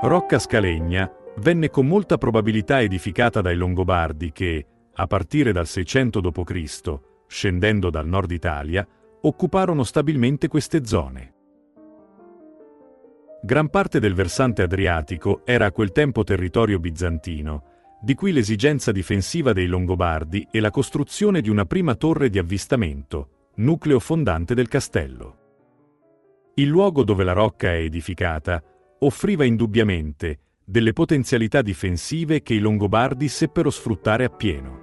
Rocca Scalegna venne con molta probabilità edificata dai Longobardi che, a partire dal 600 d.C., scendendo dal nord Italia, occuparono stabilmente queste zone. Gran parte del versante adriatico era a quel tempo territorio bizantino, di cui l'esigenza difensiva dei Longobardi e la costruzione di una prima torre di avvistamento, nucleo fondante del castello. Il luogo dove la rocca è edificata offriva indubbiamente delle potenzialità difensive che i Longobardi seppero sfruttare appieno.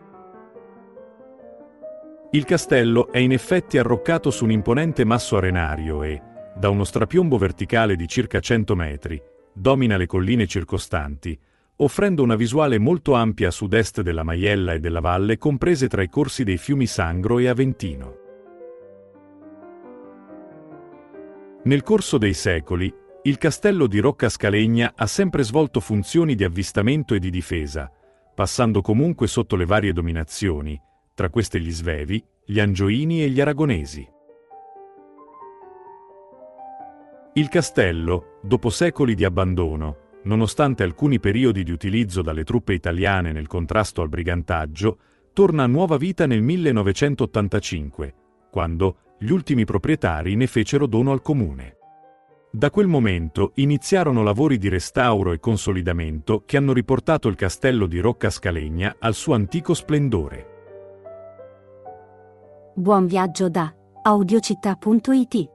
Il castello è in effetti arroccato su un imponente masso arenario e, da uno strapiombo verticale di circa 100 metri, domina le colline circostanti, offrendo una visuale molto ampia a sud-est della Maiella e della valle comprese tra i corsi dei fiumi Sangro e Aventino. Nel corso dei secoli, il castello di Rocca Scalegna ha sempre svolto funzioni di avvistamento e di difesa, passando comunque sotto le varie dominazioni, tra queste gli Svevi, gli Angioini e gli Aragonesi. Il castello, dopo secoli di abbandono, nonostante alcuni periodi di utilizzo dalle truppe italiane nel contrasto al brigantaggio, torna a nuova vita nel 1985, quando gli ultimi proprietari ne fecero dono al comune. Da quel momento iniziarono lavori di restauro e consolidamento che hanno riportato il castello di Rocca Scalegna al suo antico splendore. Buon viaggio da audiocittà.it